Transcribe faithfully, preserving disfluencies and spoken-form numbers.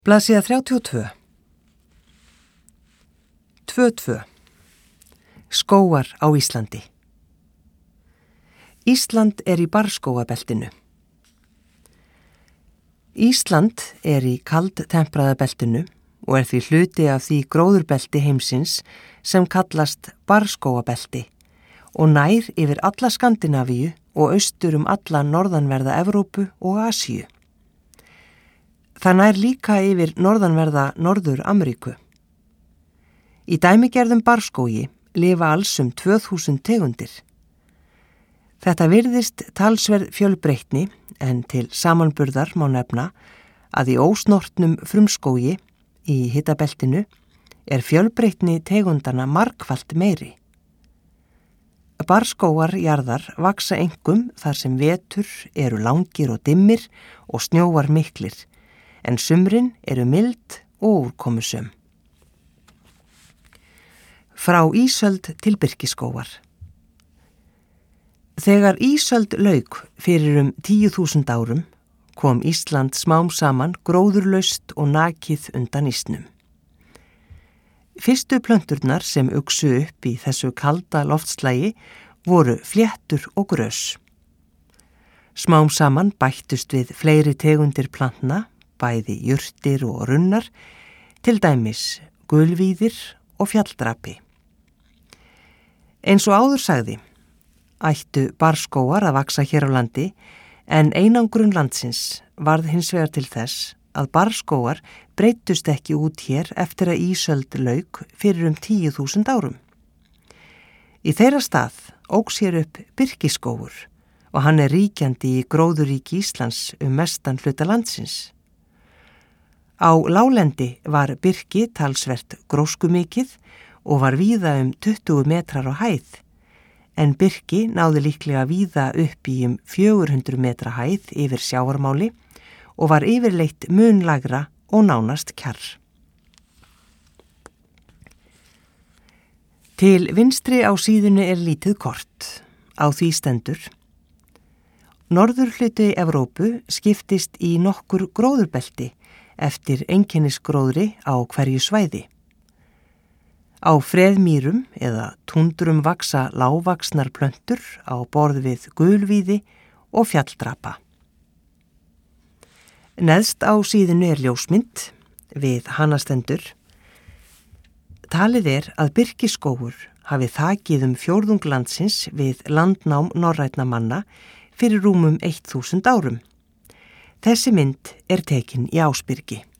Blaðsíða þrjátíu og tvö. tvö tvö. Skógar á Íslandi. Ísland er í barrskógabeltinu. Ísland er í kaldtempraða beltinu og er því hluti af því gróðurbelti heimsins sem kallast barrskógabelti og nær yfir alla Skandinavíu og austur um alla norðanverða Evrópu og Asíu. Það nær líka yfir norðanverða Norður-Ameríku. Í dæmigerðum barrskógi lifa alls um tvö þúsund tegundir. Þetta virðist talsverð fjölbreytni en til samanburðar má nefna að í ósnortnum frumskógi í hitabeltinu er fjölbreytni tegundana margfalt meiri. Barrskógar jarðar vaksa einkum þar sem vetur eru langir og dimmir og snjóar miklir, en sumrin eru mild og úrkomusöm. Frá ísöld til birkiskógar. Þegar ísöld lauk fyrir um tíu þúsund árum kom Ísland smám saman gróðurlaust og nakið undan ísnum. Fyrstu plönturnar sem uxu upp í þessu kalda loftslægi voru fléttur og grös. Smám saman bættust við fleiri tegundir plantna, bæði jurtir og runnar, til dæmis gulvíðir og fjalldrapi. Eins og áður sagði, ættu barrskógar að vaksa hér á landi, en einangrun landsins varð hins vegar til þess að barrskógar breyttust ekki út hér eftir að ísöld lauk fyrir um tíu þúsund árum. Í þeirra stað óx hér upp birkiskógur og hann er ríkjandi í gróðuríki Íslands um mestan hluta landsins. Á láglendi var birki talsvert gróskumikið og var víða um tuttugu metrar á hæð, en birki náði líklega víða upp í um fjögur hundruð metra hæð yfir sjávarmáli og var yfirleitt mun lægra og nánast kjarr. Til vinstri á síðunni er lítið kort. Á því stendur: Norðurhluti Evrópu skiptist í nokkur gróðurbelti eftir einkennisgróðri á hverju svæði. Á freðmýrum eða túndrum vaksa lágvaxnar plöntur á borð við gulvíði og fjalldrapa. Neðst á síðunni er ljósmynd, við hana stendur: Talið er að birkiskógur hafi þakið um fjórðung landsins við landnám norrænna manna fyrir rúmum eitt þúsund árum. Þessi mynd er tekin í Ásbyrgi.